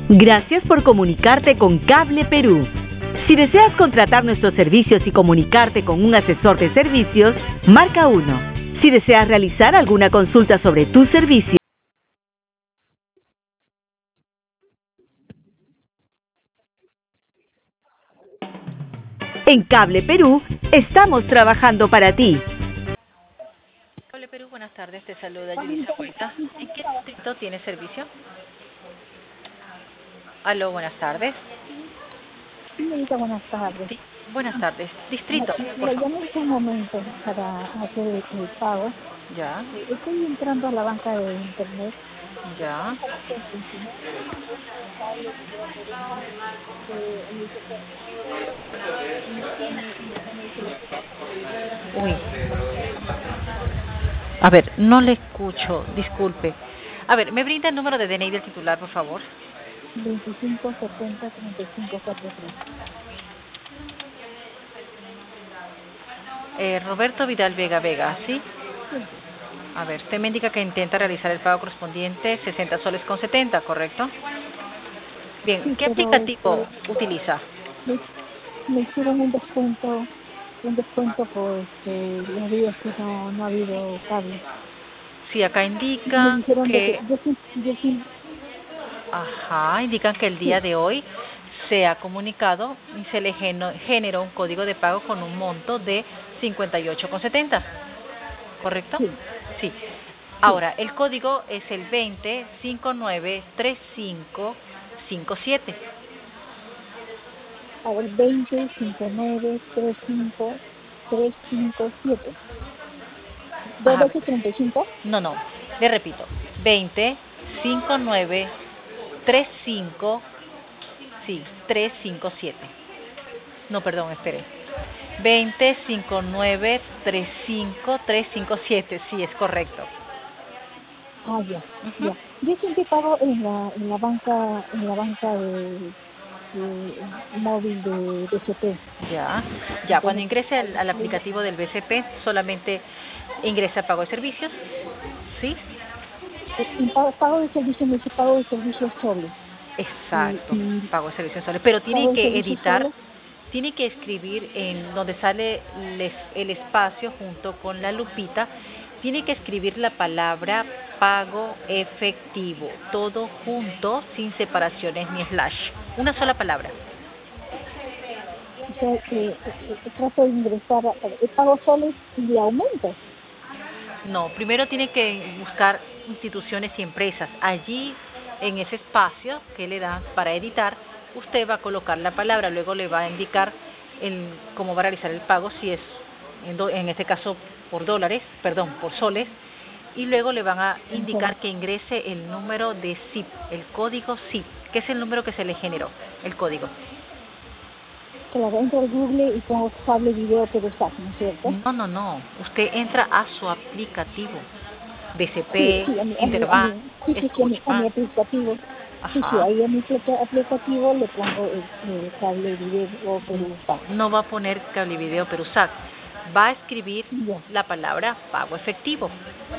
Gracias por comunicarte con Cable Perú. Si deseas contratar nuestros servicios y comunicarte con un asesor de servicios, marca 1. Si deseas realizar alguna consulta sobre tu servicio, en Cable Perú estamos trabajando para ti. Cable Perú, buenas tardes, te saluda Yulisa Huerta. ¿En qué distrito tiene servicio? Aló, buenas tardes. Señorita, buenas tardes. Sí, buenas tardes. Distrito, por Le favor. llamé hace un momento para hacer el pago. Ya, Estoy entrando a la banca de internet. ya. Uy. A ver, no le escucho, disculpe. A ver, ¿me brinda el número de DNI del titular, por favor? 25 70 35 43. Roberto Vidal Vega Vega, ¿sí? A ver, usted me indica que intenta realizar el pago correspondiente 60 soles con 70, ¿correcto? Bien, Sí, ¿qué pero aplicativo utiliza? me, me hicieron un descuento por los días que no ha habido cable. Sí, acá Me indica dijeron de que que, yo sí, ajá, indican que el día sí, de hoy se ha comunicado y se le generó un código de pago con un monto de 58,70, ¿correcto? sí, Sí. sí. Ahora, el código es el 20593557. A ver, 20 59 35 357. ¿Dos Ajá, veces 35? no, le repito, 205935, sí, 357. No, perdón, espere. 205935 357, sí, es correcto. Ah, ya, Ujú. ya. Yo siempre pago en la banca móvil de BCP. Ya, cuando Entonces, ingrese al aplicativo del BCP, solamente ingresa pago de servicios, ¿sí? en pago de servicio me dice pago de servicios soles. Exacto, Y pago de servicios soles. Pero tiene pago de que servicios editar, soles, tiene que escribir en donde sale el espacio junto con la lupita, tiene que escribir la palabra pago efectivo, todo junto, sin separaciones ni slash. Una sola palabra. o sea, trato de ingresar, pago soles y le aumento. No, primero tiene que buscar instituciones y empresas. Allí, en ese espacio que le dan para editar, usted va a colocar la palabra, luego le va a indicar cómo va a realizar el pago, si es en este caso por dólares, perdón, por soles, y luego le van a indicar que ingrese el número de SIP, el código SIP, que es el número que se le generó, el código. Claro, entro al Google y pongo cable video Perusat, ¿no es cierto? No. Usted entra a su aplicativo. Sí, BCP, sí, Interbank, a mi Scotiabank. aplicativo. Sí, Ajá. ahí a mi aplicativo le pongo cable video Perusat. No va a poner cable video Perusac. Va a escribir Ya. la palabra pago efectivo.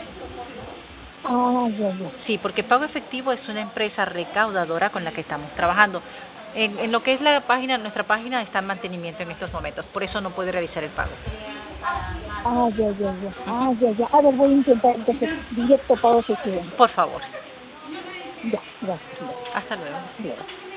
Ah, ya. Sí, porque Pago Efectivo es una empresa recaudadora con la que estamos trabajando. En lo que es la página, nuestra página está en mantenimiento en estos momentos, por eso no puede realizar el pago. Ya. A ver, voy a intentar entonces directo pago efectivo. Por favor. Ya, gracias. Hasta luego. Luego.